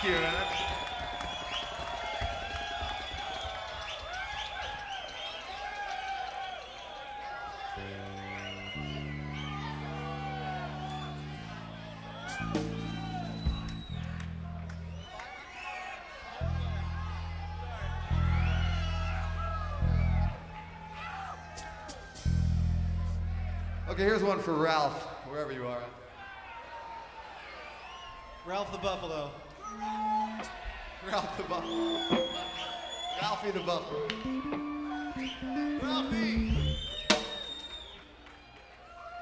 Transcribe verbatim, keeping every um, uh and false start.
Thank you, man. Okay, here's one for Ralph, wherever you are. Ralph the Buffalo. Ralph the Buffalo. Ralphie the Buffalo. Ralphie!